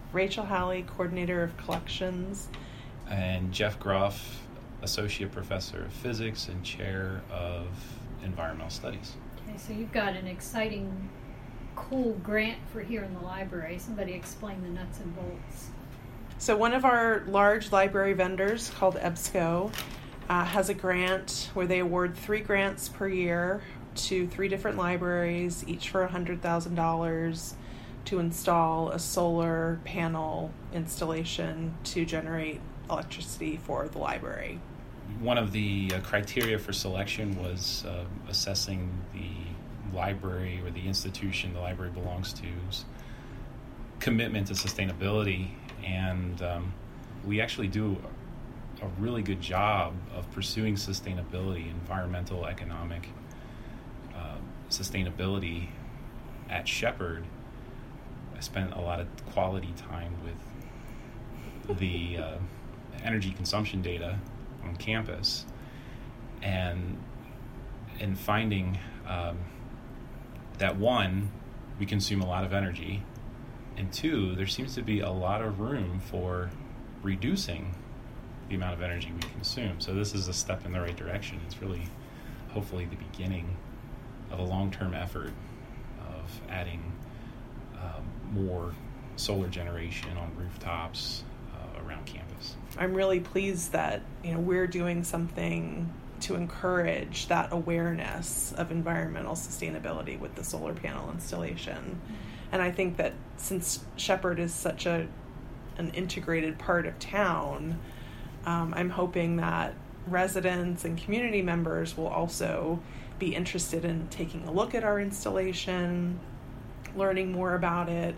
Rachel Halley, Coordinator of Collections. And Jeff Groff, Associate Professor of Physics and Chair of Environmental Studies. Okay, so you've got an exciting, cool grant for here in the library. Somebody explain the nuts and bolts. So one of our large library vendors called EBSCO has a grant where they award 3 grants per year to 3 different libraries, each for $100,000, to install a solar panel installation to generate electricity for the library. One of the criteria for selection was assessing the library or the institution the library belongs to's commitment to sustainability, and we actually do a really good job of pursuing sustainability, environmental, economic sustainability at Shepherd. I spent a lot of quality time with the energy consumption data on campus, and finding that 1, we consume a lot of energy, and 2, there seems to be a lot of room for reducing the amount of energy we consume. So this is a step in the right direction. It's really, hopefully, the beginning of a long-term effort of adding more solar generation on rooftops around campus. I'm really pleased that we're doing something to encourage that awareness of environmental sustainability with the solar panel installation. And I think that since Shepherd is such an integrated part of town, I'm hoping that residents and community members will also be interested in taking a look at our installation, learning more about it.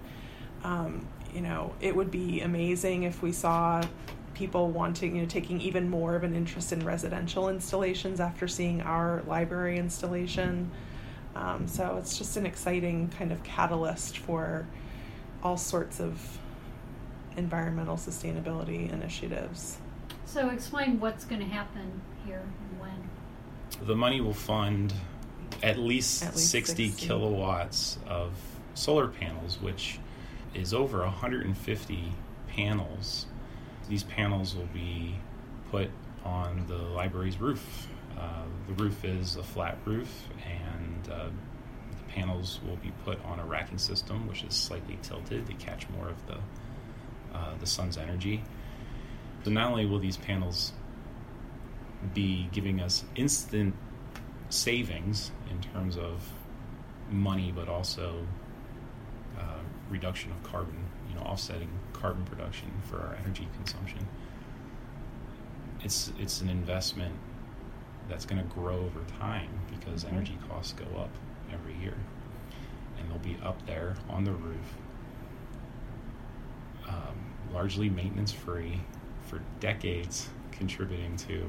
It would be amazing if we saw people wanting, taking even more of an interest in residential installations after seeing our library installation. So it's just an exciting kind of catalyst for all sorts of environmental sustainability initiatives. So explain what's going to happen here and when. The money will fund at least 60 kilowatts of solar panels, which is over 150 panels. These panels will be put on the library's roof. The roof is a flat roof, and the panels will be put on a racking system, which is slightly tilted to catch more of the sun's energy. So not only will these panels be giving us instant savings in terms of money, but also reduction of carbon, offsetting carbon production for our energy consumption. It's an investment that's going to grow over time because energy costs go up every year, and they'll be up there on the roof, largely maintenance free for decades, contributing to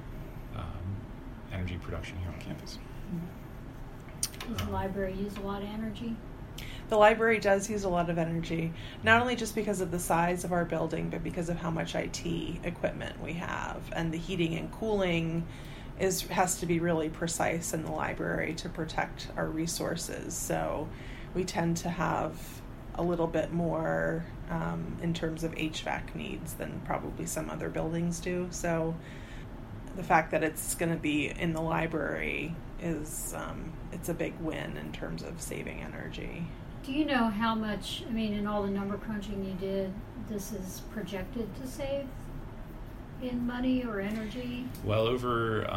energy production here on campus. Does the library use a lot of energy? The library does use a lot of energy, not only just because of the size of our building, but because of how much IT equipment we have. And the heating and cooling has to be really precise in the library to protect our resources. So we tend to have a little bit more in terms of HVAC needs than probably some other buildings do. So the fact that it's going to be in the library is it's a big win in terms of saving energy. Do you know how much, in all the number crunching you did, this is projected to save in money or energy? Well, over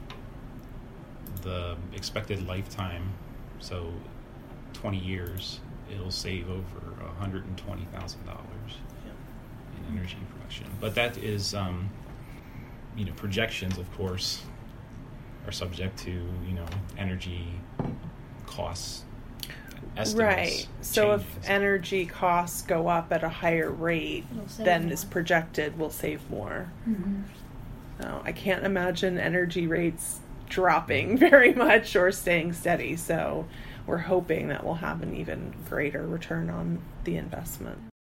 the expected lifetime, so 20 years, it'll save over $120,000 in energy production. But that is, projections, of course, are subject to, energy costs estimates. Right. So changes. if energy costs go up at a higher rate than more. is projected, we'll save more. Mm-hmm. No, I can't imagine energy rates dropping very much or staying steady. So we're hoping that we'll have an even greater return on the investment.